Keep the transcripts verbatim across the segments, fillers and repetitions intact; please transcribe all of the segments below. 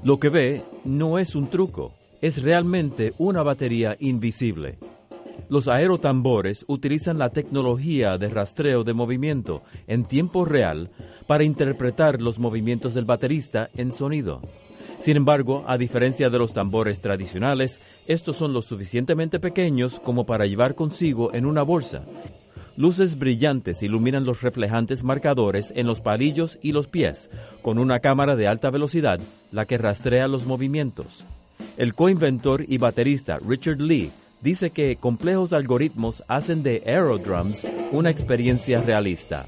Lo que ve no es un truco, es realmente una batería invisible. Los aerotambores utilizan la tecnología de rastreo de movimiento en tiempo real para interpretar los movimientos del baterista en sonido. Sin embargo, a diferencia de los tambores tradicionales, estos son lo suficientemente pequeños como para llevar consigo en una bolsa. Luces brillantes iluminan los reflejantes marcadores en los palillos y los pies, con una cámara de alta velocidad, la que rastrea los movimientos. El coinventor y baterista Richard Lee dice que complejos algoritmos hacen de Aerodrums una experiencia realista.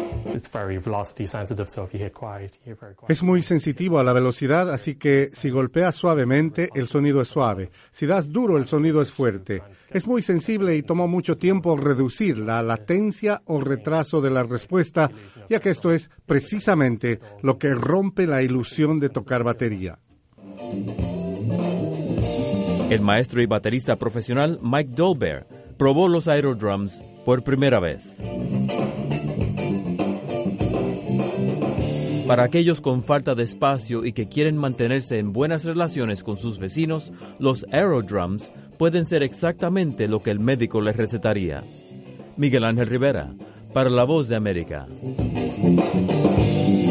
Es muy sensitivo a la velocidad, así que si golpeas suavemente, el sonido es suave. Si das duro, el sonido es fuerte. Es muy sensible y tomó mucho tiempo reducir la latencia o retraso de la respuesta, ya que esto es precisamente lo que rompe la ilusión de tocar batería. El maestro y baterista profesional Mike Dolbear probó los Aerodrums por primera vez. Para aquellos con falta de espacio y que quieren mantenerse en buenas relaciones con sus vecinos, los Aerodrums pueden ser exactamente lo que el médico les recetaría. Miguel Ángel Rivera, para La Voz de América.